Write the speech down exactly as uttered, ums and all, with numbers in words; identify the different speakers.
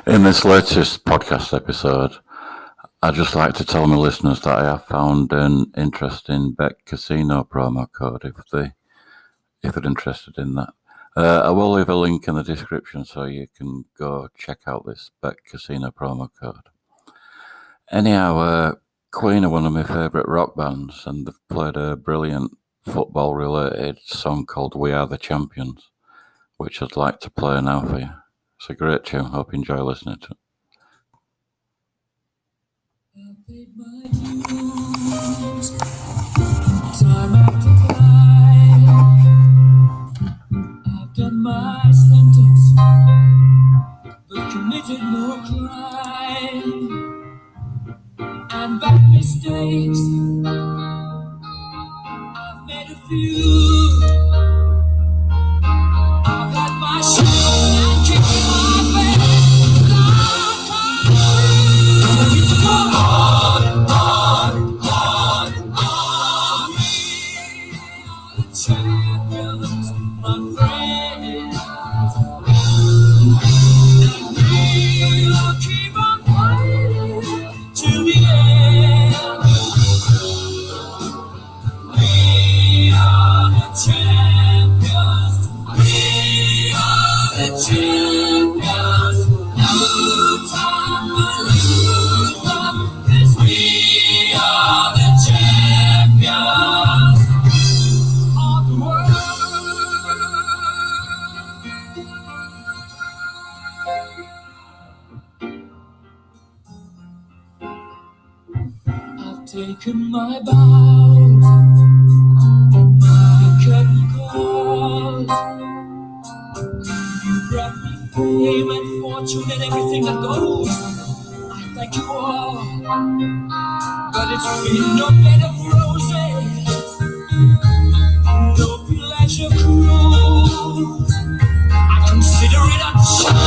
Speaker 1: In this latest podcast episode, I'd just like to tell my listeners that I have found an interesting Bet Casino promo code if they if they're interested in that. Uh, I will leave a link in the description so you can go check out this Bet Casino promo code. Anyhow, uh, Queen are one of my favourite rock bands, and they've played a brilliant football-related song called We Are the Champions, which I'd like to play now for you. It's a great tune. Hope you enjoy listening to it.
Speaker 2: I paid my dues, time after time. I've done my sentence, but committed no crime. And bad mistakes, I've made a few. I've had my share and kicked my face, but I've come through. It's gone on, on, on, on. We are the champions, my friends, and we'll keep on fighting till the end. We are the champions. We are the champions. No time for loser, 'cause we are the champions of the world. I've taken my bows, my curtain calls. You brought me fame and fortune and everything that goes. I thank you all, but it's been no bed of roses, no pleasure cruise. I consider it a chore.